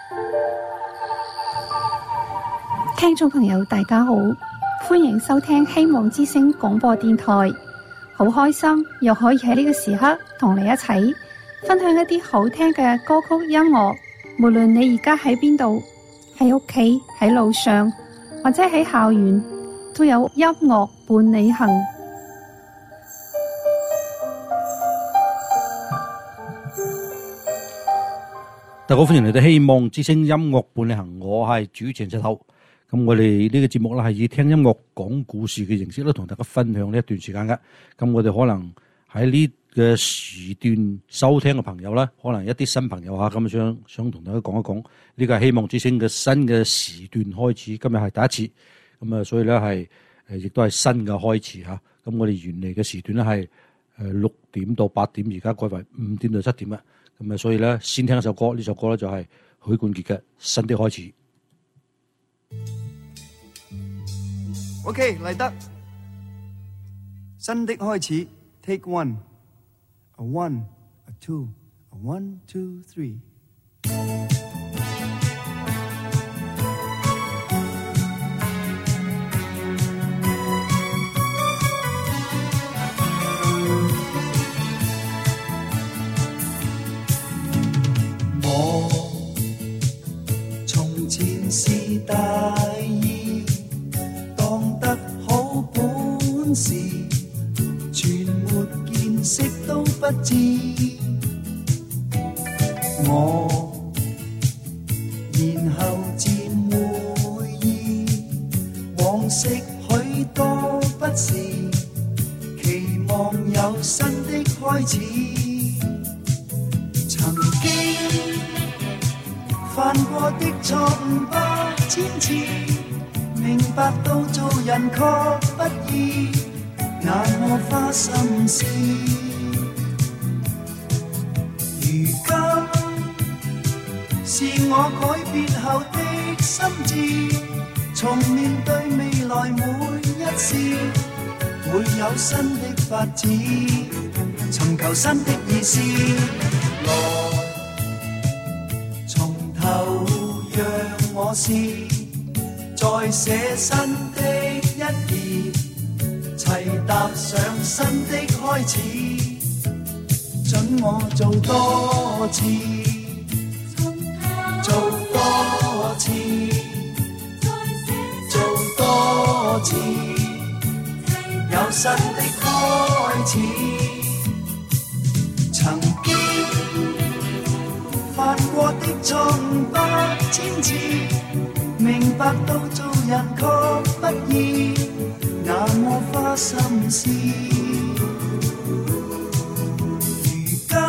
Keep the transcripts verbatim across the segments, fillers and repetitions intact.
聽眾朋友大家好，歡迎收聽希望之聲廣播電台。好開心又可以喺呢個時刻同你一齊分享一啲好聽嘅歌曲音樂。無論你而家喺邊度，喺屋企、喺路上或者喺校園，都有音樂伴你行。 大家好，歡迎嚟到希望之聲音樂伴你行，我係主持人石頭。咁我哋呢個節目咧係以聽音樂講故事嘅形式咧，同大家分享呢一段時間嘅。咁我哋可能喺呢個時段收聽嘅朋友咧，可能一啲新朋友啊，咁想想同大家講一講，呢個係希望之聲嘅新嘅時段開始，今日係第一次。咁啊，所以咧係誒，亦都係新嘅開始吓。咁我哋原嚟嘅時段咧係誒六點到八點，而家改為五點到七點啦。咁啊，所以咧先聽一首歌，呢首歌咧就係許冠傑嘅《新的開始》。 OK， 嚟得新的開始 ，Take one，a one，a two，a one two three。 我從前是大意，當得好本事，全沒見識都不知。我然後漸會意，往昔許多不是，期望有新的開始。曾經犯過的錯誤百千次，明白到做人確不易，那麼花心思。如今是我改變後的心智，從面對未來每一事，會有新的發展，尋求新的意思。來從頭讓我試，再寫新的一頁，齊踏上新的開始，准我做多次，做多次，做多次，有新的開始。曾經犯過的錯誤百千次，明白到做人確不易，那麼花心思。如今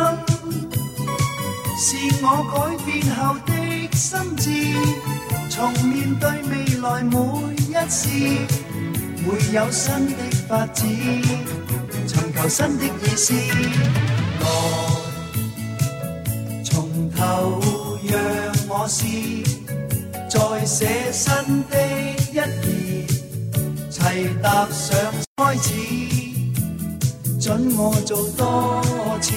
是我改變後的心智，從面對未來每一事，會有新的發展，尋求新的意思。來從頭讓我試，再寫新的一頁，齊踏上開始，准我做多次，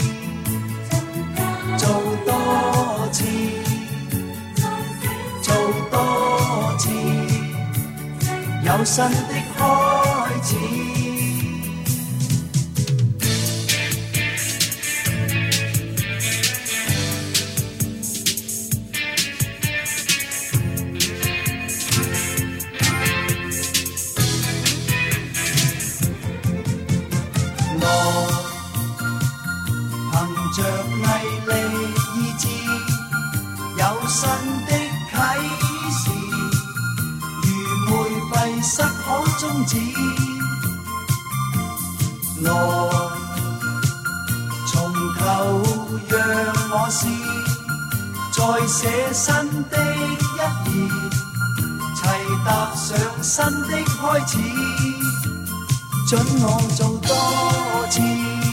做多次，做多次，有新的開始。着毅力意志，有新的啟示，如玫瑰失可終止。來從頭讓我試，再寫新的一頁，齊踏上新的開始，准我做多次，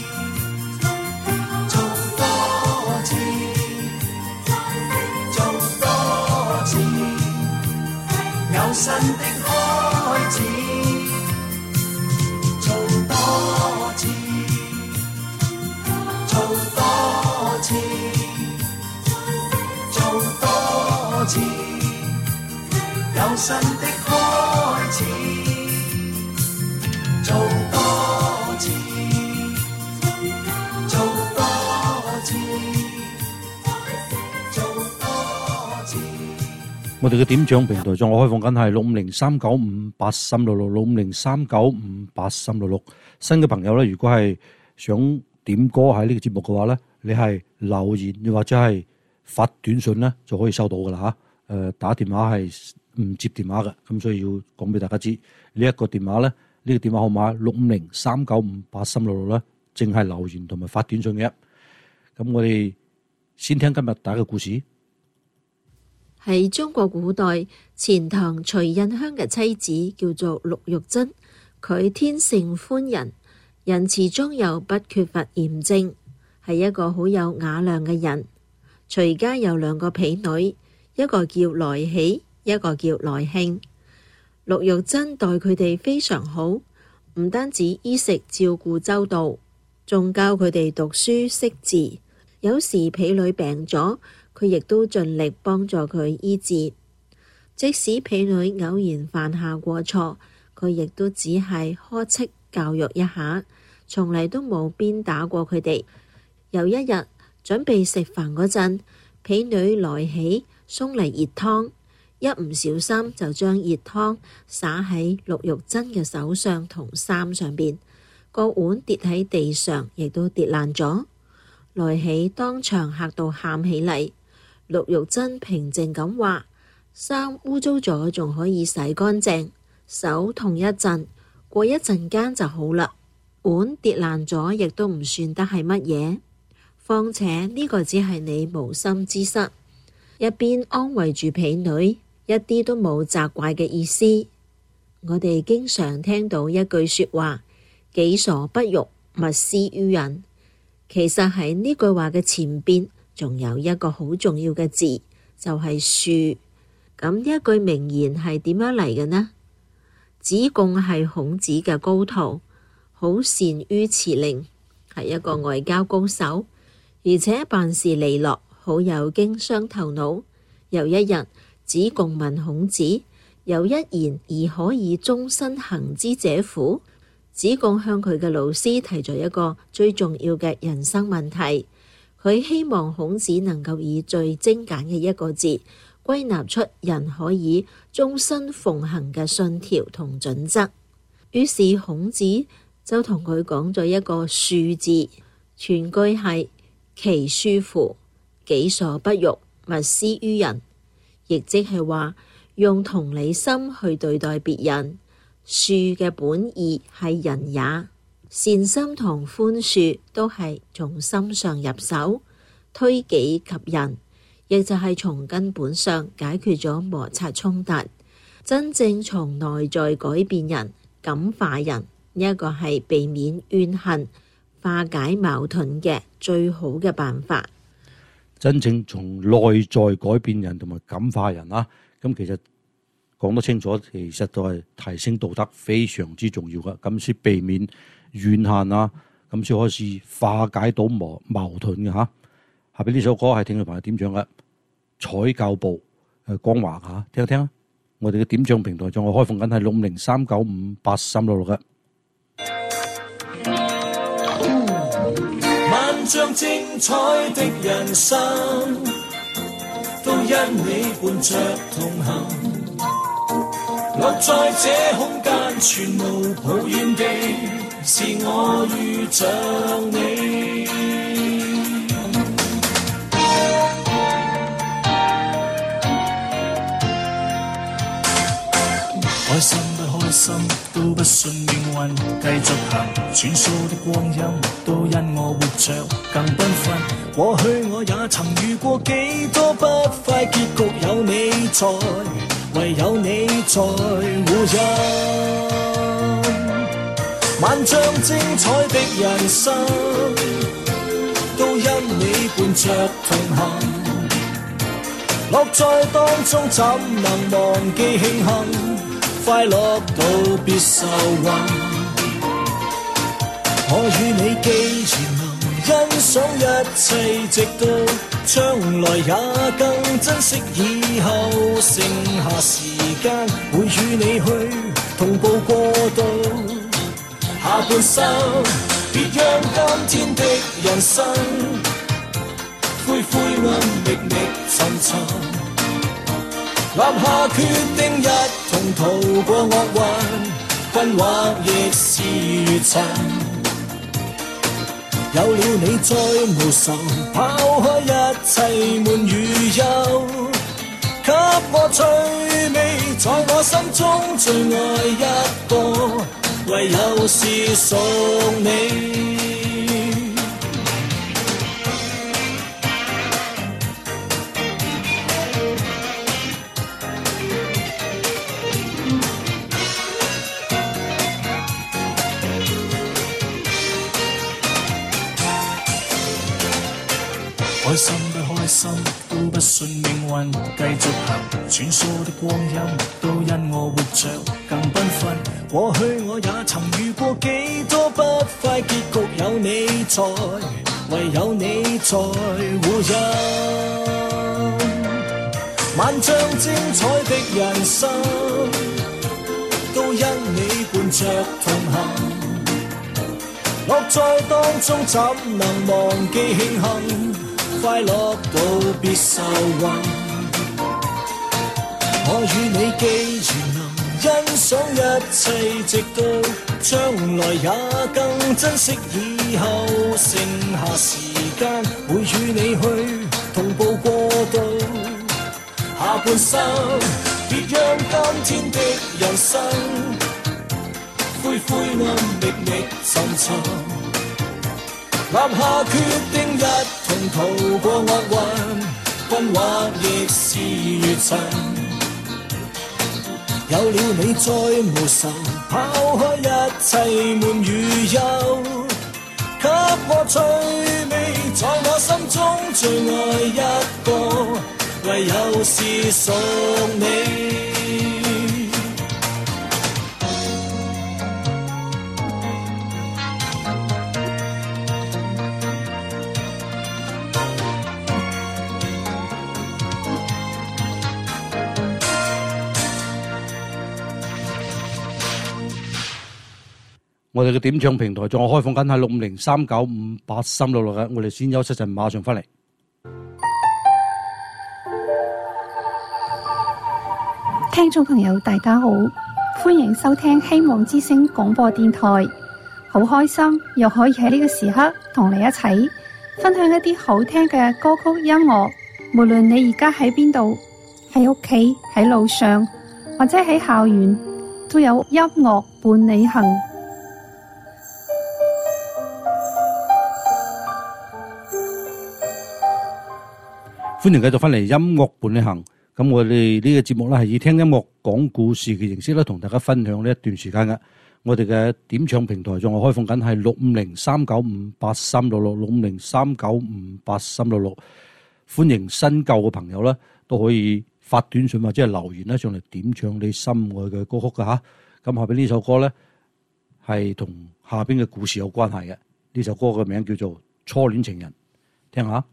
有新的開始，做多次，做多次，做多次，有新的開始，做多次，做多次，做多次。 我哋嘅點獎平台仲我開放緊係六五零三九五八三六六六五零三九五八三六六。新嘅朋友咧，如果係想點歌喺呢個節目嘅話咧，你係留言又或者係發短信咧就可以收到噶啦嚇。誒、呃、打電話係唔接電話嘅，咁所以要講俾大家知呢一、這個電話咧，呢、這個電話號碼六五零三九五八三六六咧，淨係留言同埋發短信嘅。咁我哋先聽今日第一個故事。 喺中國古代，錢塘徐印香嘅妻子叫做陸玉珍，佢天性寬仁，仁慈中又不缺乏嚴正，係一個好有雅量嘅人。徐家有兩個婢女，一個叫來喜，一個叫來慶。陸玉珍待佢哋非常好，唔單止衣食照顧周到，仲教佢哋讀書識字。有時婢女病咗，佢亦都盡力幫助佢醫治。即使婢女偶然犯下過錯，佢亦都只係呵斥教育一下，從嚟都冇鞭打過佢哋。有一日準備食飯嗰陣，婢女來喜送嚟熱湯，一唔小心就將熱湯灑喺陸玉珍嘅手上同衫上邊，個碗跌喺地上，亦都跌爛咗。來喜當場嚇到喊起嚟。陸玉珍平靜咁話：衫污糟咗仲可以洗乾淨，手痛一陣，過一陣間就好啦。碗跌爛咗亦都唔算得係乜嘢，況且呢個只係你無心之失。一邊安慰住婢女，一啲都冇責怪嘅意思。我哋經常聽到一句說話：己所不欲，勿施於人。其實喺呢句話嘅前邊仲有一個好重要嘅字，就係恕。咁呢一句名言係點樣嚟嘅呢？子貢係孔子嘅高徒，好善於辭令，係一個外交高手，而且辦事利落，好有經商頭腦。有一日，子貢問孔子：有一言而可以終身行之者乎？子貢向佢嘅老師提咗一個最重要嘅人生問題，佢希望孔子能夠以最精簡嘅一個字歸納出人可以終身奉行嘅信條同準則。於是孔子就同佢講咗一個恕字，全句係其恕乎，己所不欲，勿施於人，亦即係話用同理心去對待別人。恕嘅本意係仁也，善心同寬恕都係從心上入手，推己及人，亦就係從根本上解決咗摩擦衝突，真正從內在改變人、感化人。呢一個係避免怨恨、化解矛盾嘅最好嘅辦法。 真正從內在改變人同埋感化人啊，咁其實講得清楚，其實都係提升道德非常之重要嘅，咁先避免怨恨啊，咁先可以化解到矛矛盾嘅嚇。下邊呢首歌係聽眾朋友點唱嘅，彩教部誒光華嚇，聽一聽啊！我哋嘅點唱平台仲係開放緊係六五零三九五八三六六嘅。 萬丈精彩的人生，都因你伴着同行。落在這空間，全無抱怨地，是我遇着你。開心不開心，都不信命運繼續行，穿梭的光陰都因我活着更繽紛。過去我也曾遇過幾多不快結局，有你在，唯有你在護蔭。萬丈精彩的人生，都因你伴着同行。樂在當中怎能忘記慶幸，快樂到別愁雲。我與你既然能欣賞一切，直到將來也更珍惜以後，剩下時間會與你去同步過渡下半生，別讓今天的人生灰灰暗歷歷沉沉，立下決定一同逃過惡運，困惑亦是越沉。有了你再無愁，拋開一切悶與憂，給我趣味，在我心中最愛一個，唯有是屬你。開心不開心都不信命運繼續行，穿梭的光陰都因我活着更繽紛。過去我也曾遇過幾多不快結局，有你在，唯有你在護蔭。萬丈精彩的人生都因你伴着同行，樂在當中怎能忘記慶幸，快樂到別愁雲。我與你既然能欣賞一切，直到將來也更珍惜以後，剩下時間會與你去同步過渡下半生，別讓今天的人生灰灰暗歷歷沉沉，立下決定一同逃過惡運，困惑亦是越沉。有了你再無愁，拋開一切悶與憂，給我趣味，在我心中最愛一個，唯有是屬你。 我哋嘅點唱平台仲開放緊係六五零三九五八三六六嘅，我哋先休息陣，馬上翻嚟。 聽眾朋友大家好，歡迎收聽希望之聲廣播電台，好開心又可以喺呢個時刻同你一齊分享一啲好聽嘅歌曲音樂。無論你而家喺邊度，喺屋企、喺路上或者喺校園，都有音樂伴你行。 歡迎繼續翻嚟音樂伴你行。咁我哋呢個節目咧係以聽音樂講故事嘅形式咧，同大家分享呢一段時間嘅。我哋嘅點唱平台仲係開放緊係六五零三九五八三六六，六五零三九五八三六六。歡迎新舊嘅朋友咧都可以發短信或者係留言咧上嚟點唱你心愛嘅歌曲噶吓。咁下邊呢首歌咧係同下邊嘅故事有關係嘅。呢首歌嘅名叫做《初戀情人》，聽下。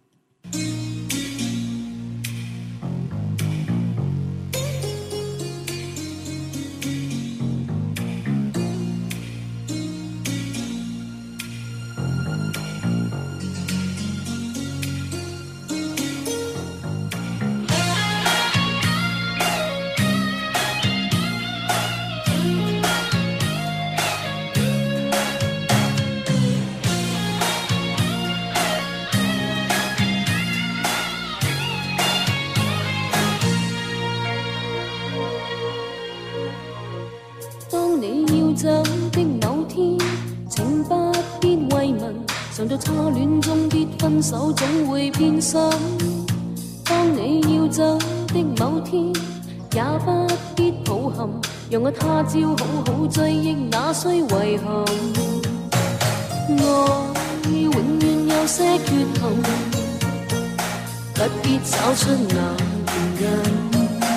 走的某天，請不必慰問，常在初戀中必分手，總會變心。當你要走的某天，也不必抱憾，讓我他朝好好追憶那需遺憾。愛永遠有些缺陷，不必找出那原因。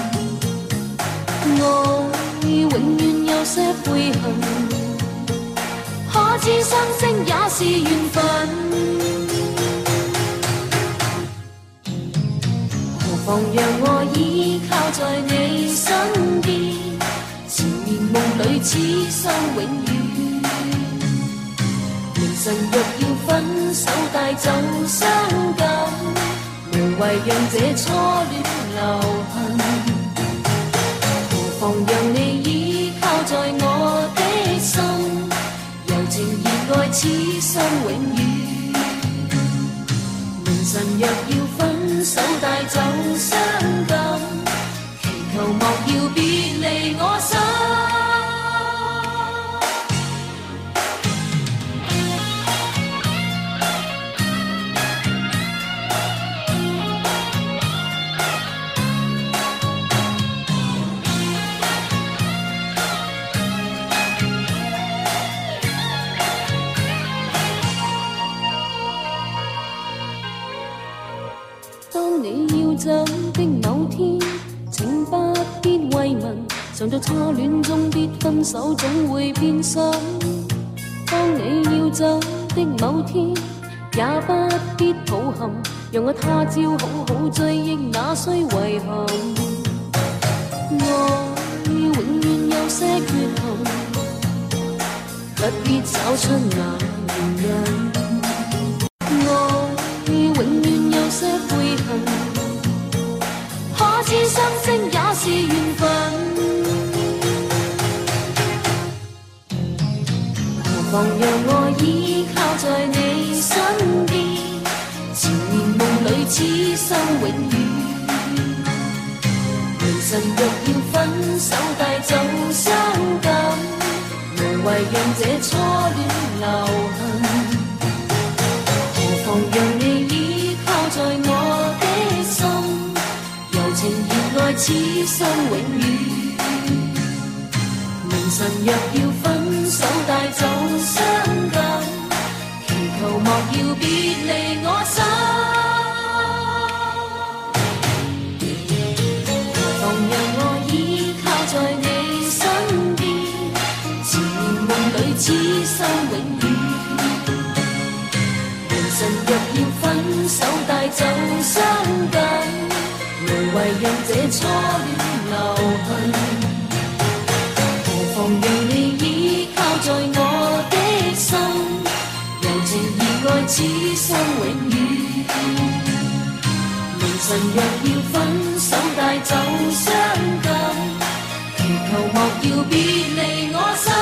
愛永遠有些悔恨，可知生聲也是緣分。 妨讓我依靠在你身邊，纏綿夢裏此生永遠。明晨若要分手帶走傷感，無謂讓這初戀留痕。何妨讓你依靠在我的心，柔情熱愛此生永遠。明晨若要分手帶走傷感，祈求莫要別離我心。當你要走的某天，請不必慰問，常在初戀中必分手，總會變心。當你要走的某天，也不必抱憾，讓我他朝好好追憶那衰遺憾。愛永遠有些缺陷，不必找出那原因。愛永遠有些悔恨，可知相識也是緣分。何妨讓我依靠在你身邊，纏綿夢裏此生永遠。明晨若要分手帶走傷感，無謂讓這初戀留痕。何妨讓你依靠在我的心，柔情熱愛此生永遠。明晨若要分手帶走傷感，祈求莫要別離我心。何妨讓我依靠在你身邊，纏綿夢裏此生永遠。明晨若要分手帶走傷感，無謂讓這初戀留痕。何妨讓你依靠在我的心，柔情熱愛此生永遠。明晨若要分手帶走傷感，祈求莫要別離我心。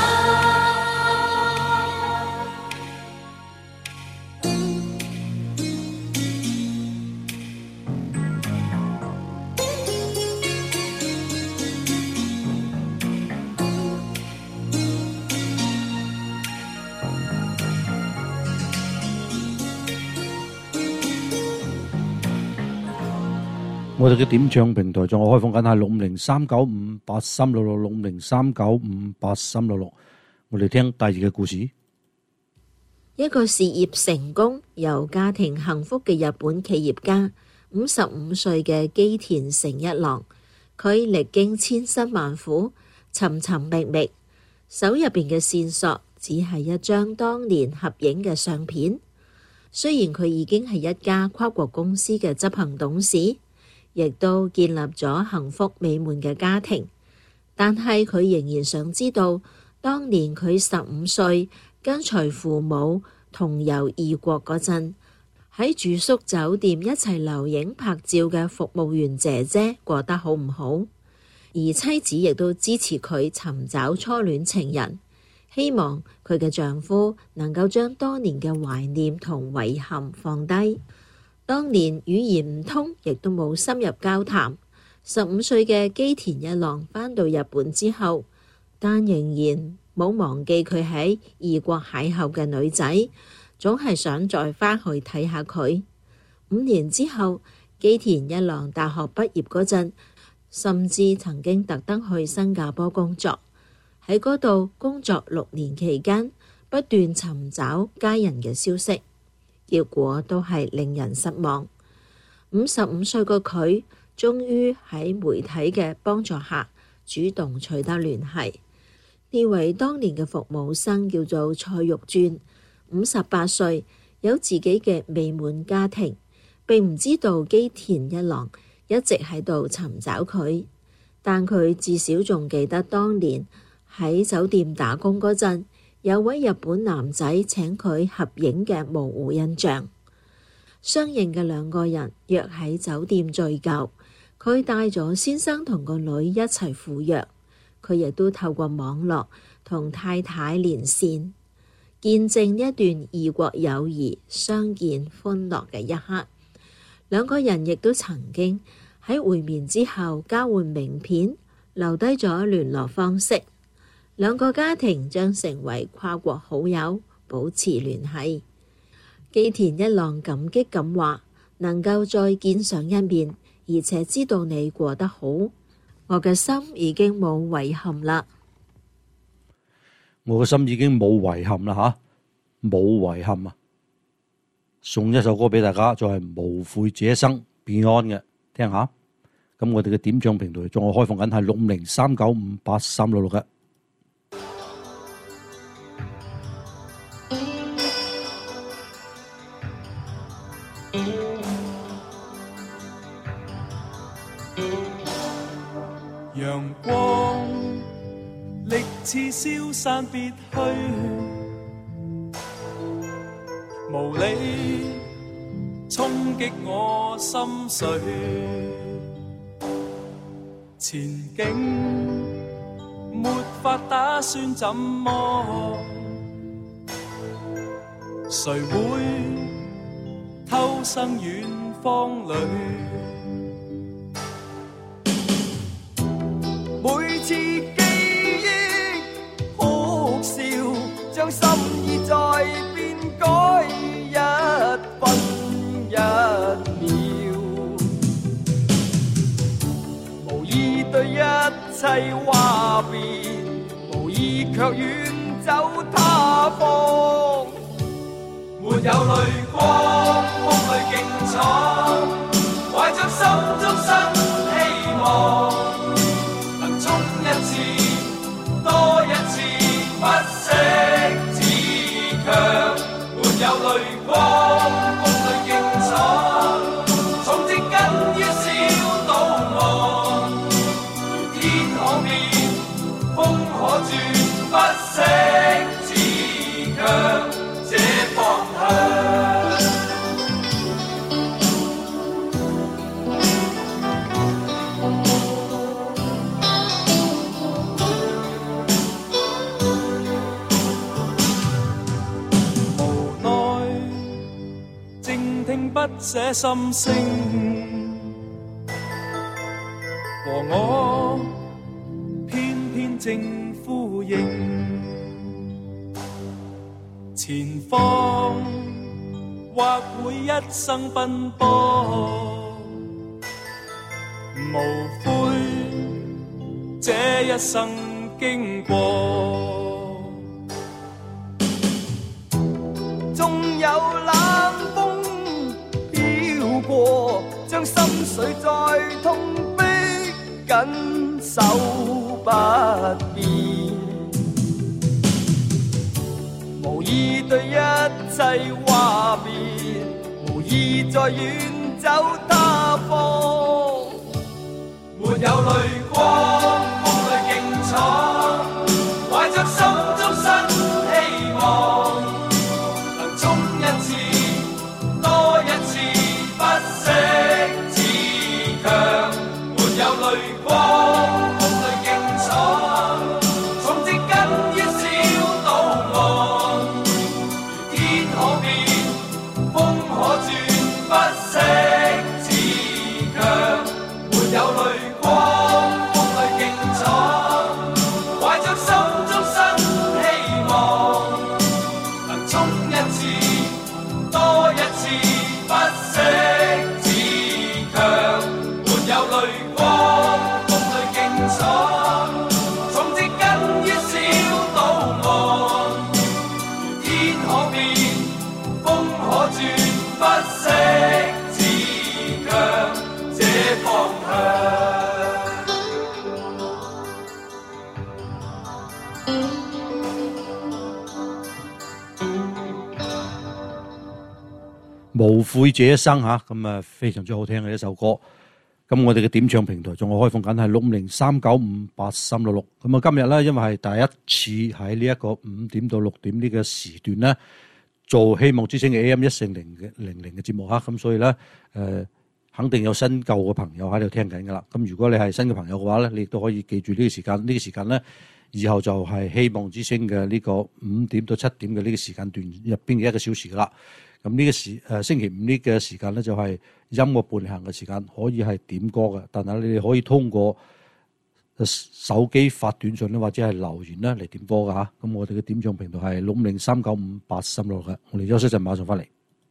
我哋嘅點唱平台仲有開放緊係六五零三九五八三六六六五零三九五八三六六。我哋聽第二嘅故事。 一個事業成功、有家庭幸福嘅日本企業家，五十五歲嘅基田誠一郎，佢歷經千辛萬苦，尋尋覓覓，手入邊嘅線索只係一張當年合影嘅相片。雖然佢已經係一家跨國公司嘅執行董事，亦都建立咗幸福美滿嘅家庭，但係佢仍然想知道，當年佢十五歲跟隨父母同遊異國嗰陣，喺住宿酒店一齊留影拍照嘅服務員姐姐過得好唔好？而妻子亦都支持佢尋找初戀情人，希望佢嘅丈夫能夠將多年嘅懷念同遺憾放低。當年語言唔通，亦都冇深入交談。十五歲嘅基田一郎返到日本之後，但仍然冇忘記佢喺異國邂逅嘅女仔，總係想再返去睇下佢。五年之後，基田一郎大學畢業嗰陣，甚至曾經特登去新加坡工作，喺嗰度工作六年期間，不斷尋找家人嘅消息。結果都係令人失望。五十五歲嘅佢，終於喺媒體嘅幫助下，主動取得聯繫。呢位當年嘅服務生叫做蔡玉鑽，五十八歲，有自己嘅美滿家庭，並唔知道基田一郎一一直喺度尋找佢，但佢至少仲記得當年喺酒店打工嗰陣，有位日本男仔請佢合影嘅模糊印象。相認嘅兩個人約喺酒店聚舊，佢帶咗先生同個女一齊赴約，佢亦都透過網絡同太太連線，見證一段異國友誼相見歡樂嘅一刻。兩個人亦都曾經喺會面之後交換名片，留低咗聯絡方式。兩個家庭將成為跨國好友，保持聯繫。基田一郎感激咁話，能夠再見上一面，而且知道你過得好，我嘅心已經冇遺憾啦。 我嘅心已經冇遺憾啦吓，冇遺憾啊！送一首歌俾大家，就係無悔這一生 Beyond 嘅，聽下。咁我哋嘅點唱平台仲係開放緊，係六五零三九五八三六六嘅。 陽光力似消散別去，無理衝擊我心碎，前景沒法打算怎麼，誰會偷生遠方裏？ 每次記憶哭笑，將心意再變改一分一秒，無意對一切話別，無意卻遠走他方，沒有淚光，夢裏勁闖，懷着心中新希望。多一次不息自強，沒有淚光，夢裏勁闖，從植根於小島岸，天可變，風可轉，不息自強，這方向。不捨心聲，和我偏偏正呼應，前方或會一生奔波，無悔這一生經過， 縱有冷風過，將心水再痛逼緊守不變，無意對一切話別，無意再遠走他方，沒有淚光，夢裏勁闖，懷着心中新希望，能衝一次多一次不息自強，沒有淚光，夢裏勁闖，從植根於小島岸，天可變，風可轉，不息自強，沒有淚光，夢裏勁闖，懷着心中新希望，能衝一次多一次不息自強，沒有淚光，夢裏勁闖，從植根於小島岸，天可變，風可轉，不息自強，這方向。 無悔這一生吓，咁啊非常之好聽嘅一首歌。 咁我哋嘅點唱平台仲係開放緊係六五零三九五八三六六。咁啊今日咧，因為係第一次喺呢一個五點到六點呢個時段咧做希望之聲嘅 A M 一四零嘅零零嘅節目嚇，咁所以咧誒、呃、肯定有新舊嘅朋友喺度聽緊噶啦。咁如果你係新嘅朋友嘅話咧，你亦都可以記住呢個時間，呢、呢個時間咧以後就係希望之聲嘅呢個五點到七點嘅呢個時間段入邊嘅一個小時噶啦。咁呢個時誒、呃、星期五呢個時間咧就係、是、音樂伴行嘅時間，可以係點歌嘅，但係你哋可以通過手機發短信咧或者係留言咧嚟點歌㗎嚇。咁我哋嘅點唱平台係六五零三九五八三六嘅。我哋休息陣，馬上翻嚟。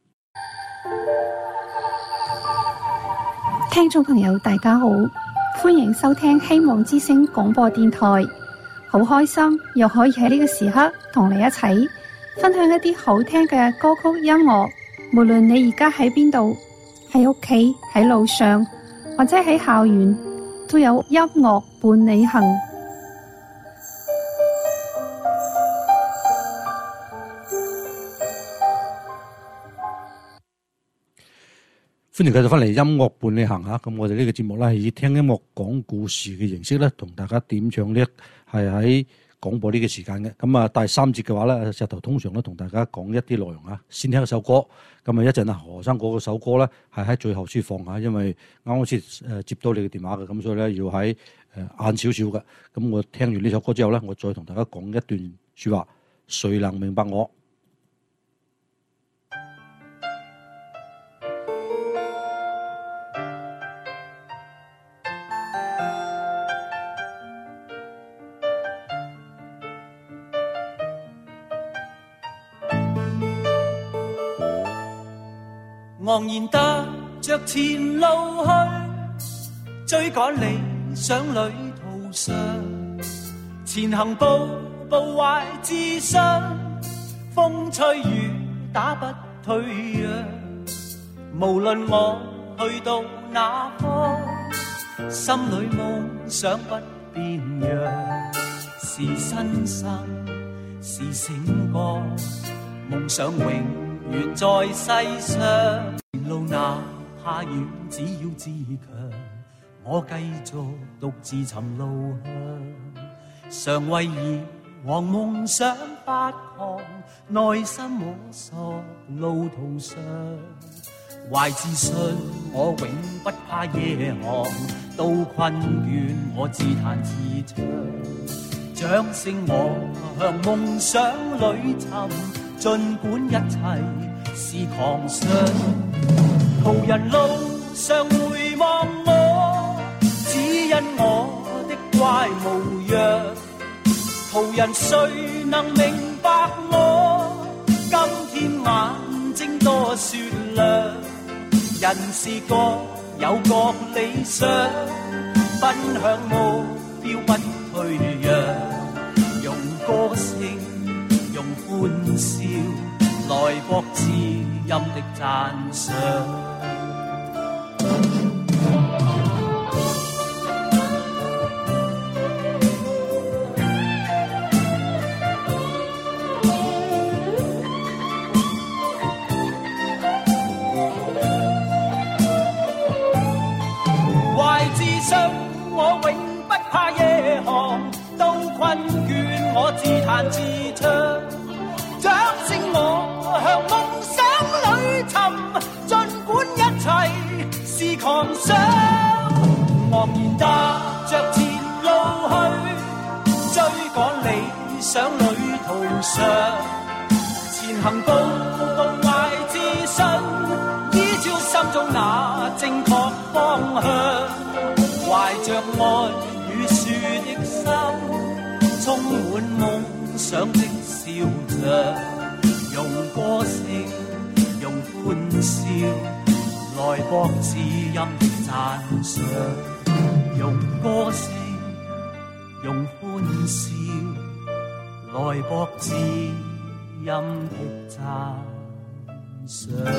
聽眾朋友大家好，歡迎收聽希望之聲廣播電台。好開心又可以喺呢個時刻同你一齊分享一啲好聽嘅歌曲音樂。無論你而家喺邊度，喺屋企、喺路上或者喺校園，都有音樂伴你行。 歡迎繼續翻嚟音樂伴你行下。咁我哋呢個節目咧係以聽音樂講故事嘅形式咧，同大家點唱呢一係喺廣播呢個時間嘅。咁啊第三節嘅話咧，石頭通常咧同大家講一啲內容啊。先聽一首歌，咁啊一陣啊何生嗰首歌咧係喺最後先放下，因為啱啱先誒接到你嘅電話嘅，咁所以咧要喺誒晏少少嘅。咁我聽完呢首歌之後咧，我再同大家講一段説話。誰能明白我？ 昂然踏着前路去，追趕理想旅途上，前行步步懷自信，風吹雨打不退讓。無論我去到哪方，心裏夢想不變樣，是新生是醒覺，夢想永遠在世上。前路哪怕遠，只要自強，我繼續獨自尋路向。常為遙望夢想發狂，內心摸索路途上，懷自信我永不怕夜航，到困倦我自彈自唱，掌聲我向夢想裏尋，儘管一切是狂想。途人路上回望我，只因我的怪模樣。途人誰能明白我？今天眼睛多雪亮，人是各有各理想，奔向目標不退讓，用歌聲用歡笑來博知音的讚賞。我永不怕夜航，到困倦我自彈自唱，掌聲我向夢想裏尋，儘管一切是狂想。昂然踏着前路去，追趕理想旅途上，前行步步懷自信，依照心中那正確方向。懷着愛與樹的心，充滿夢想的笑着，用歌聲用歡笑來博知音的讚賞，用歌聲用歡笑來博知音的讚賞。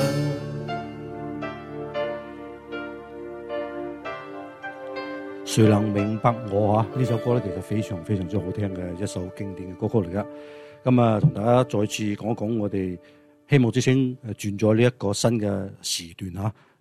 誰能明白我啊？呢首歌咧其實非常非常之好聽嘅一首經典嘅歌曲嚟噶。咁啊，同大家再次講一講我哋希望之聲誒轉咗呢一個新嘅時段嚇。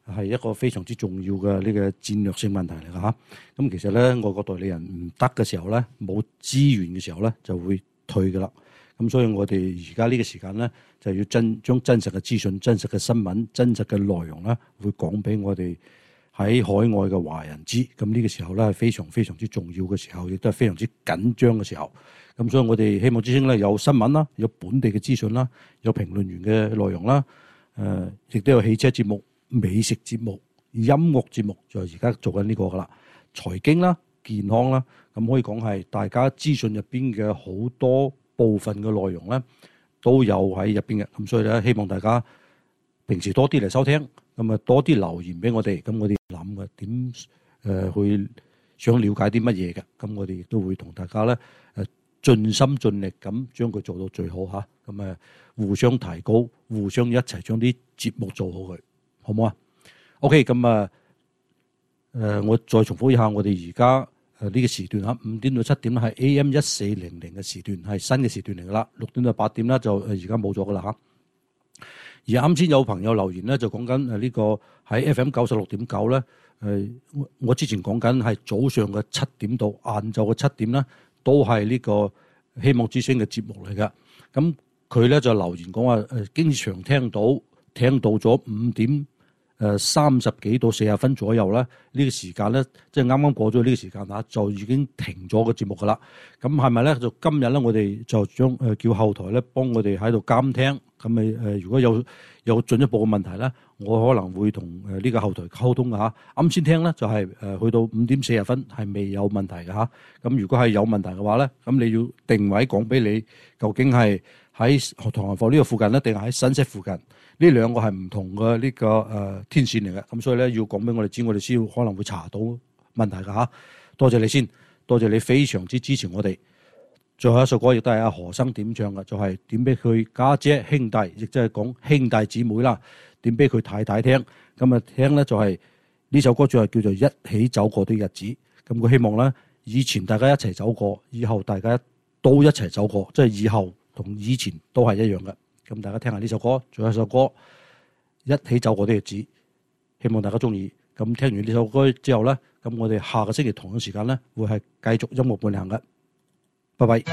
係一個非常之重要嘅呢個戰略性問題嚟㗎嚇。咁其實咧，外國代理人唔得嘅時候咧，冇資源嘅時候咧，就會退㗎啦。咁所以我哋而家呢個時間咧，就要真將真實嘅資訊、真實嘅新聞、真實嘅內容咧，會講俾我哋喺海外嘅華人知。咁呢個時候咧係非常非常之重要嘅時候，亦都係非常之緊張嘅時候。咁所以我哋希望之星咧有新聞啦，有本地嘅資訊啦，有評論員嘅內容啦，誒、呃，亦都有汽車節目、美食節目、音樂節目，就係而家做緊呢個噶啦，財經啦、健康啦，咁可以講係大家資訊入邊嘅好多部分嘅內容咧，都有喺入邊嘅。咁所以咧，希望大家平時多啲嚟收聽，咁啊多啲留言俾我哋，咁我哋諗嘅點誒去想了解啲乜嘢嘅，咁我哋亦都會同大家咧誒盡心盡力咁將佢做到最好嚇，咁誒互相提高，互相一齊將啲節目做好佢，好唔好啊 ？OK，咁啊誒，我再重複一下，我哋而家誒呢個時段嚇，五點到七點咧係 A M 一四零零嘅時段，係新嘅時段嚟噶啦。六點到八點咧就誒而家冇咗噶啦嚇。而啱先有朋友留言咧，就講緊誒呢個喺 F M 九十六點九咧誒，我之前講緊係早上嘅七點到晏晝嘅七點咧，都係呢個希望之聲嘅節目嚟噶。咁佢咧就留言講話誒，經常聽到聽到咗五點誒三十幾到四十分左右咧，呢、呢個時間咧，即係啱啱過咗呢個時間嚇，就已經停咗個節目噶啦。咁係咪咧？就今日咧，我哋就將誒叫後台咧幫我哋喺度監聽。咁咪誒，如果有有進一步嘅問題咧，我可能會同誒呢個後台溝通嘅嚇。啱先聽咧就係誒去到五點四十分係未有問題嘅嚇。咁如果係有問題嘅話咧，咁你要定位講俾你，究竟係喺唐人埠呢個附近咧，定係喺新潟附近？呢兩個係唔同嘅呢個誒天線嚟嘅。咁所以咧要講俾我哋知，我哋先可能會查到問題嘅嚇。多謝你先，多謝你非常之支持我哋。最後一首歌亦都係阿何生點唱嘅，就係、是、點俾佢家姐兄弟，亦即係講兄弟姊妹啦，點俾佢太太聽。咁啊聽咧就係、是、呢首歌，就係叫做一起走過的日子。咁佢希望咧，以前大家一齊走過，以後大家都一齊走過，即係以後同以前都係一樣嘅。咁大家聽下呢首歌，最後一首歌一起走過的日子，希望大家中意。咁聽完呢首歌之後咧，咁我哋下個星期同樣時間咧，會係繼續音樂伴行嘅。拜拜。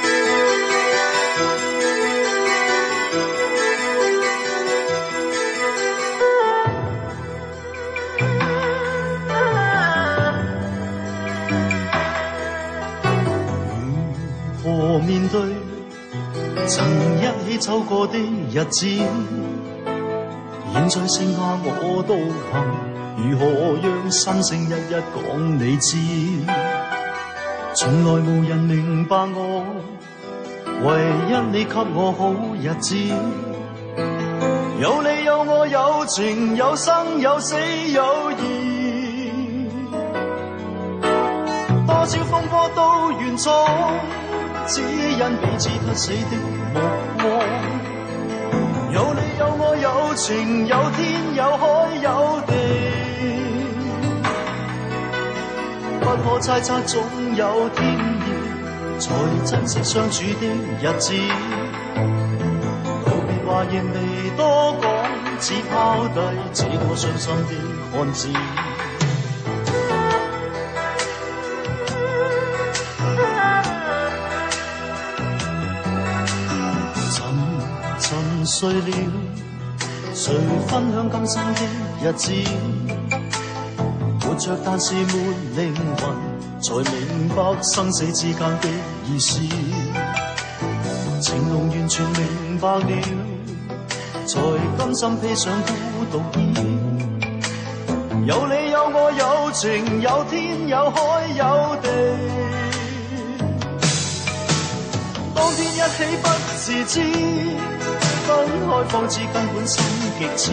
如何面對曾一起走過的日子？現在剩下我獨行，如何讓心聲一一講你知？從來無人明白我，唯一你給我好日子。有你有我有情有生有死有義，多少風波都願闖，只因彼此不死的目光。有你有我有情有天有海有地，不可猜測總有天意，才珍惜相處的日子。道別話仍未多講，只拋低這個傷心的漢子。沉沉睡了，誰分享今生的日子？活着但是沒靈魂，才明白生死之間的意思。情濃完全明白了，才甘心披上孤獨衣。有你有我有情有天有海有地，當天一起不自知，分開方知根本心極痴。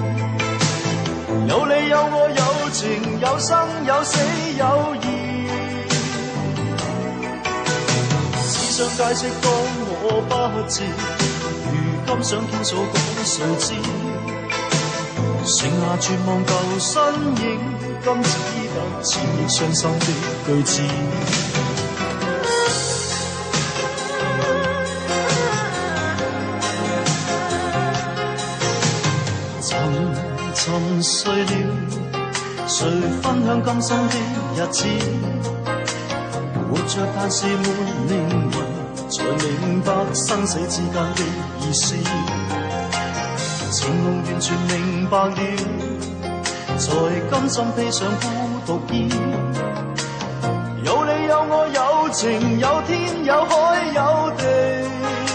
有你有我有情有生有死有義，只想解釋當我不知，如今想傾訴講誰知？剩下絕望舊身影，今只得千億傷心的句子。沉沉睡了，誰分享今生的日子？活着但是沒靈魂，才明白生死之間的意思。情濃完全明白了，才甘心披上孤獨衣。有你有我有情有天有海有地，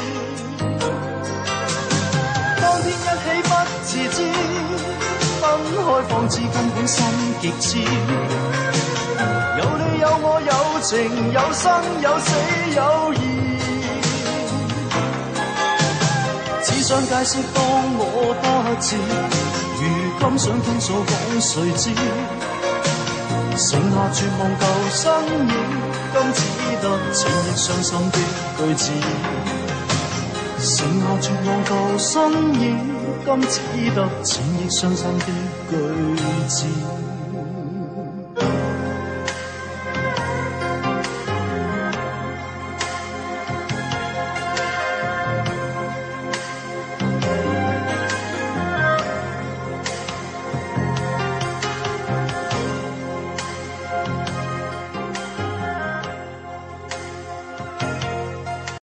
當天一起不自知，分開方知根本心極痴。有你有我有情有生有死有義，只想解釋當我得志，如今想傾訴講誰知？剩下絕望舊身影，今只得情亦傷心的句子。剩下絕望舊身影，今只得情亦傷心的句子。